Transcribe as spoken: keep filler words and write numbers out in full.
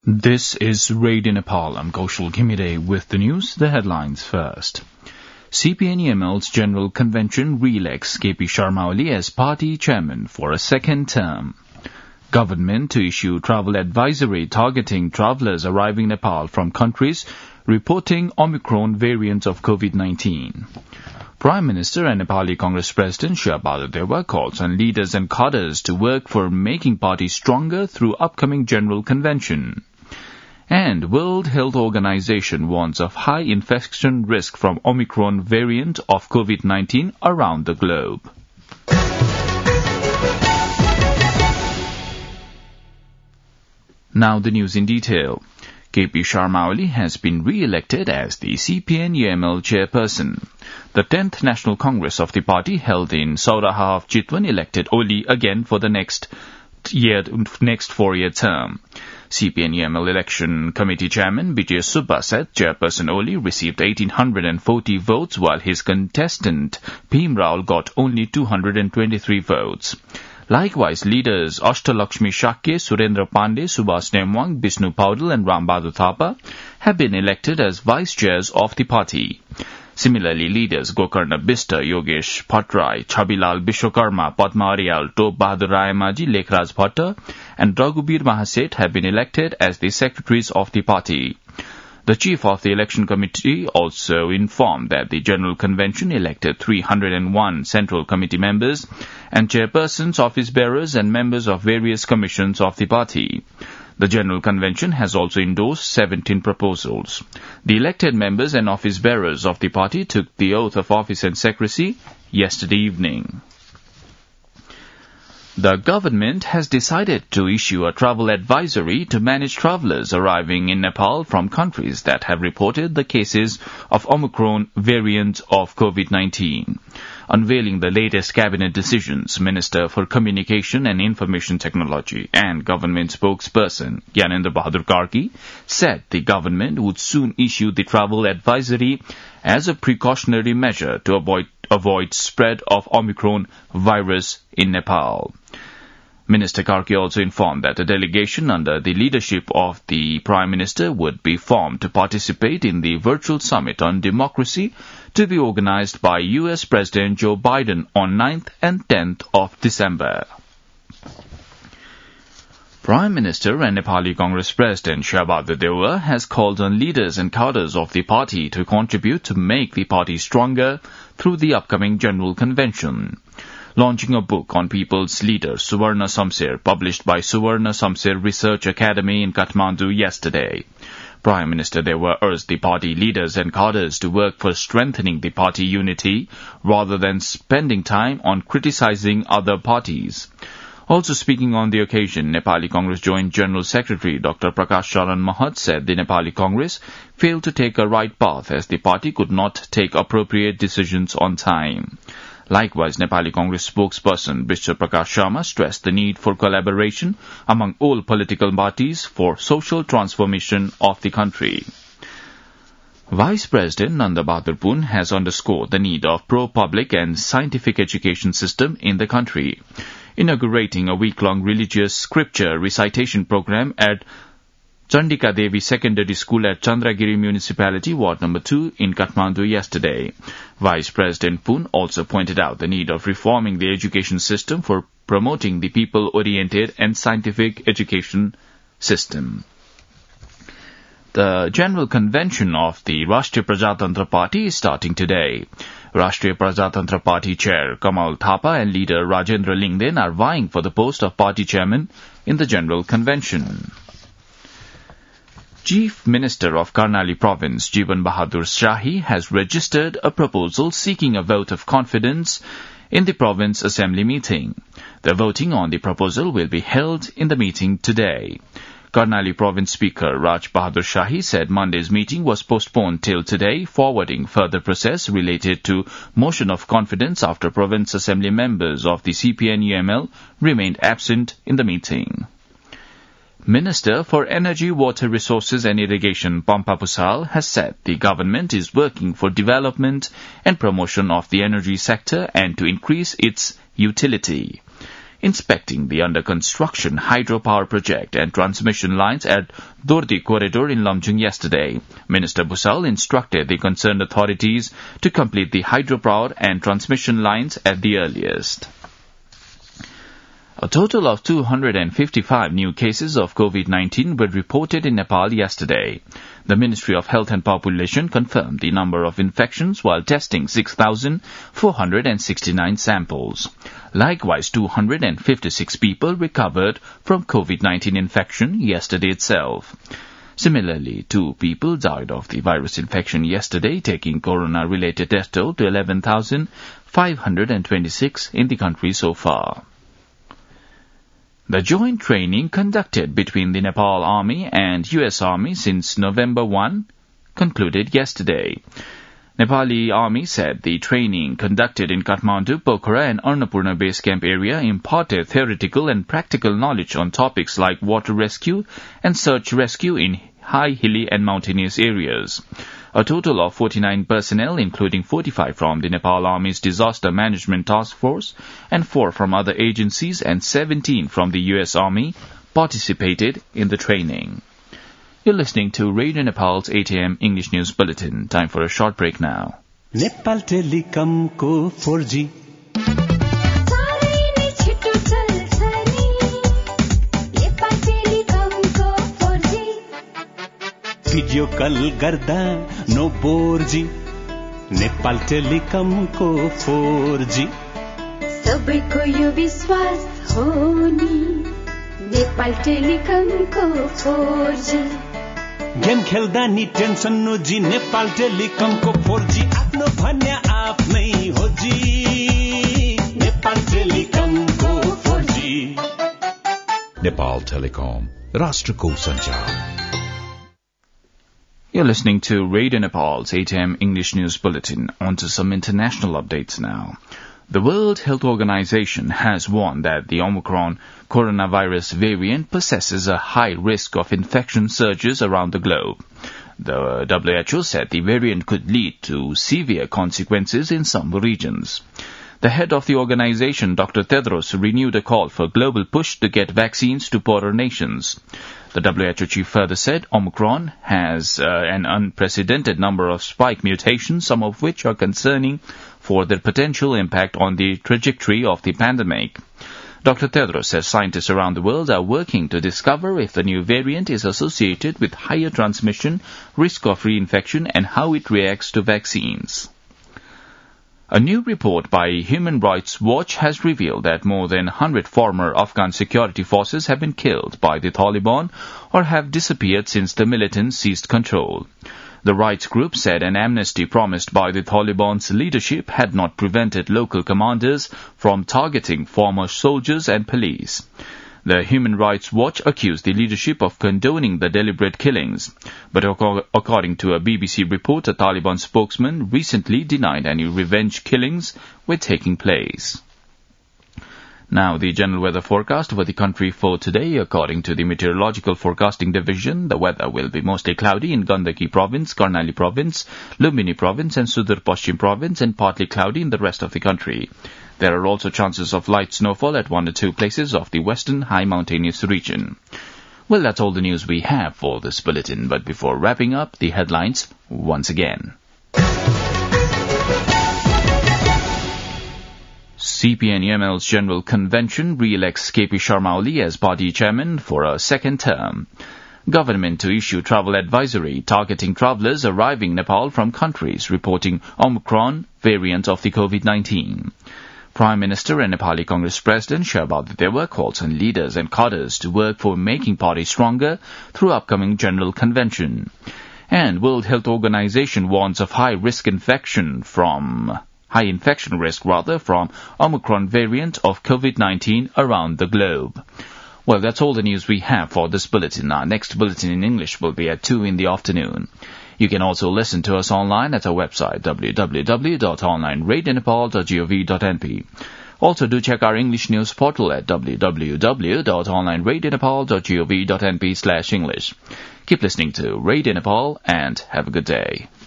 This is Radio Nepal. I'm Kaushal Ghimire with the news. The headlines first. C P N E M L's General Convention re-elects K P Sharma Oli as party chairman for a second term. Government to issue travel advisory targeting travellers arriving in Nepal from countries reporting Omicron variant of COVID nineteen. Prime Minister and Nepali Congress President Sher Bahadur Deuba calls on leaders and cadres to work for making party stronger through upcoming General Convention. And World Health Organization warns of high infection risk from Omicron variant of COVID nineteen around the globe. Now the news in detail. K P Sharma Oli has been re-elected as the C P N E M L chairperson. The tenth National Congress of the party held in Sauraha of Chitwan elected Oli again for the next year, next four-year term. C P N E M L Election Committee Chairman Bijay Subba said Chairperson Oli received one thousand eight hundred forty votes while his contestant Bhim Rao got only two hundred twenty-three votes. Likewise, leaders Ashtalakshmi Shakya, Surendra Pandey, Subhas Nemwang, Bishnu Paudel and Ram Bahadur Thapa have been elected as vice chairs of the party. Similarly, leaders Gokarna Bista, Yogesh Patrai, Chabilal Bishwakarma, Padma Aryal, Top Bahadur Rayamaji, Lekhraj Bhatta and Raghubir Mahaseth have been elected as the secretaries of the party. The chief of the election committee also informed that the General Convention elected three hundred one Central Committee members and chairpersons, office bearers and members of various commissions of the party. The General Convention has also endorsed seventeen proposals. The elected members and office bearers of the party took the oath of office and secrecy yesterday evening. The government has decided to issue a travel advisory to manage travellers arriving in Nepal from countries that have reported the cases of Omicron variant of COVID nineteen. Unveiling the latest cabinet decisions, Minister for Communication and Information Technology and government spokesperson Gyanendra Bahadur Karki said the government would soon issue the travel advisory as a precautionary measure to avoid avoid spread of Omicron virus in Nepal. Minister Karki also informed that a delegation under the leadership of the Prime Minister would be formed to participate in the virtual summit on democracy to be organized by U S President Joe Biden on ninth and tenth of December. Prime Minister and Nepali Congress President Sher Bahadur Deuba has called on leaders and cadres of the party to contribute to make the party stronger through the upcoming General Convention. Launching a book on people's leader, Suvarna Samser, published by Suvarna Samser Research Academy in Kathmandu yesterday. Prime Minister Deuba urged the party leaders and cadres to work for strengthening the party unity rather than spending time on criticizing other parties. Also speaking on the occasion, Nepali Congress Joint General Secretary Doctor Prakash Charan Mahat said the Nepali Congress failed to take a right path as the party could not take appropriate decisions on time. Likewise, Nepali Congress spokesperson Biswa Prakash Sharma stressed the need for collaboration among all political parties for social transformation of the country. Vice President Nanda Bahadur Pun has underscored the need of pro-public and scientific education system in the country, inaugurating a week-long religious scripture recitation program at Chandika Devi Secondary School at Chandragiri Municipality, Ward Number two in Kathmandu yesterday. Vice President Pun also pointed out the need of reforming the education system for promoting the people-oriented and scientific education system. The General Convention of the Rashtriya Prajatantra Party is starting today. Rashtriya Prajatantra Party Chair Kamal Thapa and leader Rajendra Lingden are vying for the post of party chairman in the General Convention. Chief Minister of Karnali Province, Jivan Bahadur Shahi, has registered a proposal seeking a vote of confidence in the Province Assembly meeting. The voting on the proposal will be held in the meeting today. Karnali Province Speaker Raj Bahadur Shahi said Monday's meeting was postponed till today, forwarding further process related to motion of confidence after Province Assembly members of the C P N E M L remained absent in the meeting. Minister for Energy, Water Resources and Irrigation Pampa Pusal has said the government is working for development and promotion of the energy sector and to increase its utility. inspecting the under-construction hydropower project and transmission lines at Dordi Corridor in Lumjung yesterday. Minister Busal instructed the concerned authorities to complete the hydropower and transmission lines at the earliest. A total of two hundred fifty-five new cases of COVID nineteen were reported in Nepal yesterday. The Ministry of Health and Population confirmed the number of infections while testing six thousand four hundred sixty-nine samples. Likewise, two hundred fifty-six people recovered from COVID nineteen infection yesterday itself. Similarly, two people died of the virus infection yesterday, taking corona-related death toll to eleven thousand five hundred twenty-six in the country so far. The joint training conducted between the Nepal Army and U S Army since November first concluded yesterday. Nepali Army said the training conducted in Kathmandu, Pokhara and Annapurna Base Camp area imparted theoretical and practical knowledge on topics like water rescue and search rescue in high, hilly and mountainous areas. A total of forty-nine personnel, including forty-five from the Nepal Army's Disaster Management Task Force and four from other agencies and seventeen from the U S Army, participated in the training. You're listening to Radio Nepal's eight a.m. English News Bulletin. Time for a short break now. Nepal Telecom ko four G video call गर्दा no बोर्जी Nepal telecom को four G सबैको यो विश्वास हो नि Nepal telecom को four G game खेल्दा नि टेन्सन नो जी नेपाल टेलिकम को फोर जी आफ्नो भन्ने आफ्नै हो जी नेपाल टेलिकम को फोर जी नेपाल टेलिकम राष्ट्रको सञ्चार. You're listening to Radio Nepal's eight a.m. English News Bulletin. On to some international updates now. The World Health Organization has warned that the Omicron coronavirus variant possesses a high risk of infection surges around the globe. The W H O said the variant could lead to severe consequences in some regions. The head of the organization, Doctor Tedros, renewed a call for a global push to get vaccines to poorer nations. The W H O chief further said Omicron has uh, an unprecedented number of spike mutations, some of which are concerning for their potential impact on the trajectory of the pandemic. Doctor Tedros says scientists around the world are working to discover if the new variant is associated with higher transmission, risk of reinfection, and how it reacts to vaccines. A new report by Human Rights Watch has revealed that more than one hundred former Afghan security forces have been killed by the Taliban or have disappeared since the militants seized control. The rights group said an amnesty promised by the Taliban's leadership had not prevented local commanders from targeting former soldiers and police. The Human Rights Watch accused the leadership of condoning the deliberate killings, but according to a B B C report, a Taliban spokesman recently denied any revenge killings were taking place. Now, the general weather forecast for the country for today. According to the Meteorological Forecasting Division, the weather will be mostly cloudy in Gandaki Province, Karnali Province, Lumbini Province and Sudur Paschim Province, and partly cloudy in the rest of the country. There are also chances of light snowfall at one or two places of the western high mountainous region. Well, that's all the news we have for this bulletin, but before wrapping up, the headlines once again. C P N M L's General Convention re-elects K P Sharma Oli as party chairman for a second term. Government to issue travel advisory targeting travellers arriving Nepal from countries reporting Omicron variant of the COVID nineteen. Prime Minister and Nepali Congress President Sherba Dewa calls on leaders and cadres to work for making party stronger through upcoming General Convention. And World Health Organization warns of high risk infection from high infection risk rather from Omicron variant of COVID nineteen around the globe. Well, that's all the news we have for this bulletin. Our next bulletin in English will be at two in the afternoon. You can also listen to us online at our website w w w dot online radio nepal dot gov dot n p. Also, do check our English news portal at w w w dot online radio nepal dot gov dot n p slash English. Keep listening to Radio Nepal and have a good day.